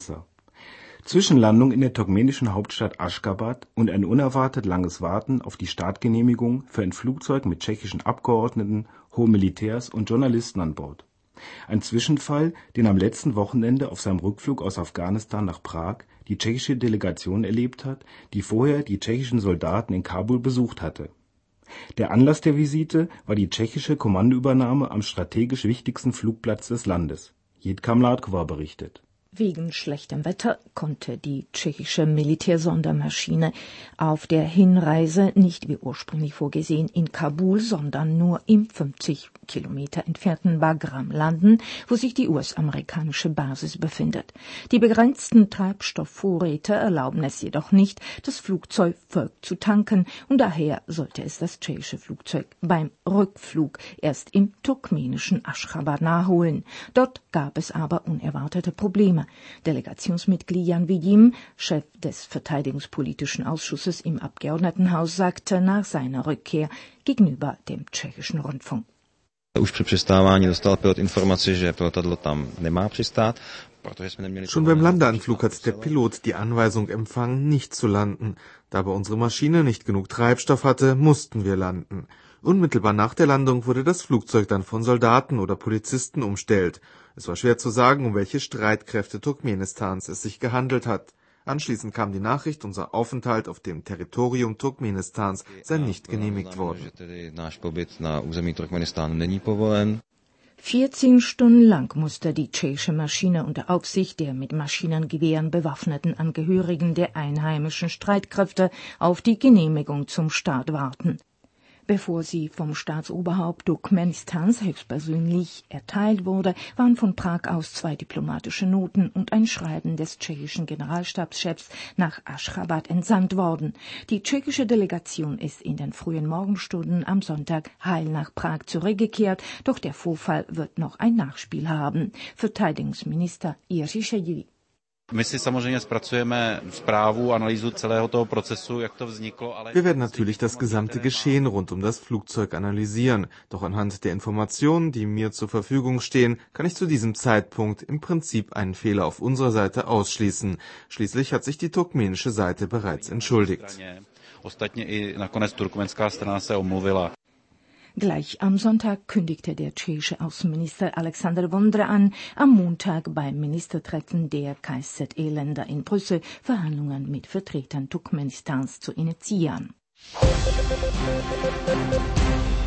Zwischenlandung in der turkmenischen Hauptstadt Aşgabat und ein unerwartet langes Warten auf die Startgenehmigung für ein Flugzeug mit tschechischen Abgeordneten, hohen Militärs und Journalisten an Bord. Ein Zwischenfall, den am letzten Wochenende auf seinem Rückflug aus Afghanistan nach Prag die tschechische Delegation erlebt hat, die vorher die tschechischen Soldaten in Kabul besucht hatte. Der Anlass der Visite war die tschechische Kommandoübernahme am strategisch wichtigsten Flugplatz des Landes. Jitka Mládková berichtet. Wegen schlechtem Wetter konnte die tschechische Militärsondermaschine auf der Hinreise nicht wie ursprünglich vorgesehen in Kabul, sondern nur im 50 Kilometer entfernten Bagram landen, wo sich die US-amerikanische Basis befindet. Die begrenzten Treibstoffvorräte erlauben es jedoch nicht, das Flugzeug voll zu tanken, und daher sollte es das tschechische Flugzeug beim Rückflug erst im turkmenischen Aşgabat nachholen. Dort gab es aber unerwartete Probleme. Delegationsmitglied Jan Vidim, Chef des Verteidigungspolitischen Ausschusses im Abgeordnetenhaus, sagte nach seiner Rückkehr gegenüber dem tschechischen Rundfunk. Už při přistávání dostal pilot informaci, že letadlo tam nemá přistát. Schon beim Landeanflug hat der Pilot die Anweisung empfangen, nicht zu landen. Da aber unsere Maschine nicht genug Treibstoff hatte, mussten wir landen. Unmittelbar nach der Landung wurde das Flugzeug dann von Soldaten oder Polizisten umstellt. Es war schwer zu sagen, um welche Streitkräfte Turkmenistans es sich gehandelt hat. Anschließend kam die Nachricht, unser Aufenthalt auf dem Territorium Turkmenistans sei nicht genehmigt worden. 14 Stunden lang musste die tschechische Maschine unter Aufsicht der mit Maschinengewehren bewaffneten Angehörigen der einheimischen Streitkräfte auf die Genehmigung zum Start warten. Bevor sie vom Staatsoberhaupt Turkmenistans höchstpersönlich erteilt wurde, waren von Prag aus 2 diplomatische Noten und ein Schreiben des tschechischen Generalstabschefs nach Aşgabat entsandt worden. Die tschechische Delegation ist in den frühen Morgenstunden am Sonntag heil nach Prag zurückgekehrt, doch der Vorfall wird noch ein Nachspiel haben. Verteidigungsminister Jiří Šedivý. My si samozřejmě zpracujeme zprávu, analýzu celého toho procesu, jak to vzniklo, ale... Wir werden natürlich das gesamte Geschehen rund um das Flugzeug analysieren. Doch anhand der Informationen, die mir zur Verfügung stehen, kann ich zu diesem Zeitpunkt im Prinzip einen Fehler auf unserer Seite ausschließen. Schließlich hat sich die turkmenische Seite bereits entschuldigt. Ostatně i nakonec turkmenská strana se omluvila. Gleich am Sonntag kündigte der tschechische Außenminister Alexander Vondra an, am Montag beim Ministertreffen der KSZE-Länder in Brüssel Verhandlungen mit Vertretern Turkmenistans zu initiieren.